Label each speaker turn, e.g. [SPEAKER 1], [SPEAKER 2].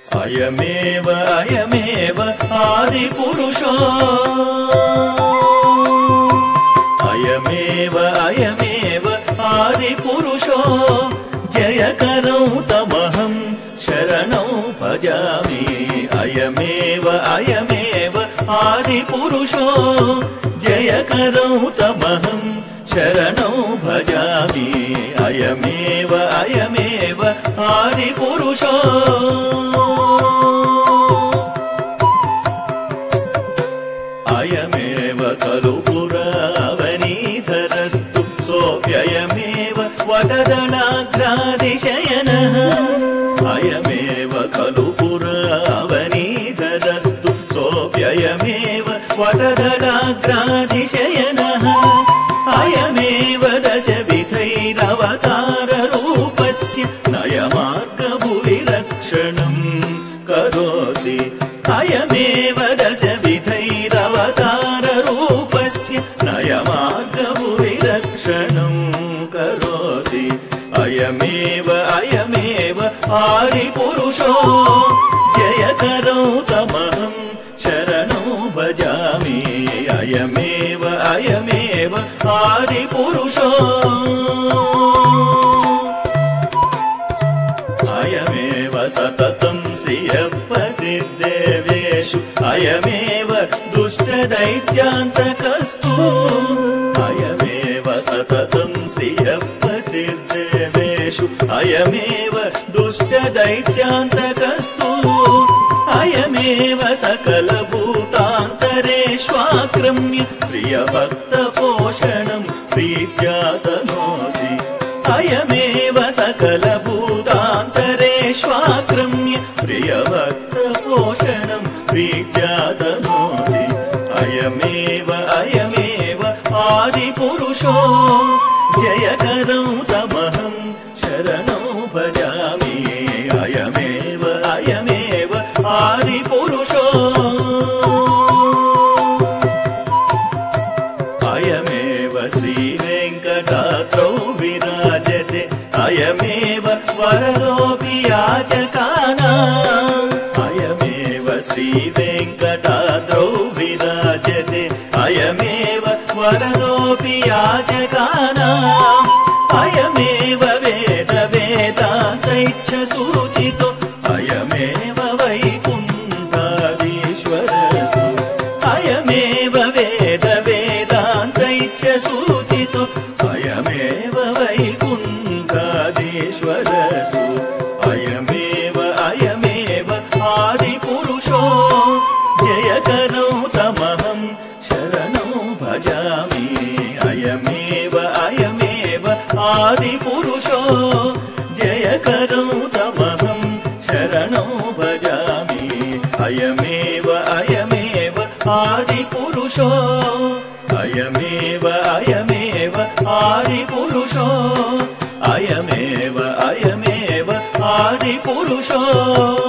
[SPEAKER 1] अयमेव अयमेव आदिपुरुषो अयमेव अयमेव आदिपुरुषो जयकरौ तमहं शरणौ भजामि अयमेव अयमेव आदिपुरुषो जयकरौ तमहं शरणौ भजामि अयमेव अयमेव आदिपुरुषो अयमेव खलु पुरावनीधरस्तु सोऽप्ययमेव वटदलाग्रादिशयनः अयमेव खलु पुरावनीधरस्तु सोऽप्ययमेव वटदलाग्रादिशयनः अयमेव दशविधैरवताररूपस्य नयमार्गभुवि रक्षणं करोति अयमेव दशविधैरवताररूपस्य नयमार्गभुवि रक्षणं करोति अयमेव अयमेव आदिपुरुषो जयकरौ तमहं शरणौ भजामि अयमेव अयमेव आदिपुरुषो अयमेव सततं श्रियपतिर्देवेषु अयमेव दुष्टदैत्यान्तकस्तु अयमेव सततं श्रियपतिर्देवेषु अयमेव दुष्टदैत्यान्तकस्तु अयमेव सकलभूतान्तरेष्वाक्रम्य प्रियभक्तपोषणं प्रीत्या तनोति अयमेव सकलभूतान्तरेष्वाक्रम्य प्रियभक्तपोषणं प्रीत्या तनोति अयमेव अयमेव आदिपुरुषो जयकरौ तमहं शरणौ भजामि अयमेव अयमेव आदिपुरुषो अयमेव श्रीवेङ्कटाद्रौ विराजते अयमेव वरदोऽपि याचकानाम् अयमेव श्रीवेङ्कटाद्रौ विराजते अयमेव वरदोऽपि याचकानाम् अयमेव वेदान्तैच्छसूचितो अयमेव वैकुण्ठाधीश्वरस्तु अयमेव वेदान्तैच्छसूचितो अयमेव वैकुण्ठाधीश्वरस्तु अयमेव अयमेव आदिपुरुषो जयकरौ तमहं शरणौ भजामि अयमेव अयमेव आदिपुरुषो जयकरौ तमहं शरणौ भजामि अयमेव अयमेव आदिपुरुषो अयमेव अयमेव आदिपुरुषो अयमेव अयमेव आदिपुरुषो।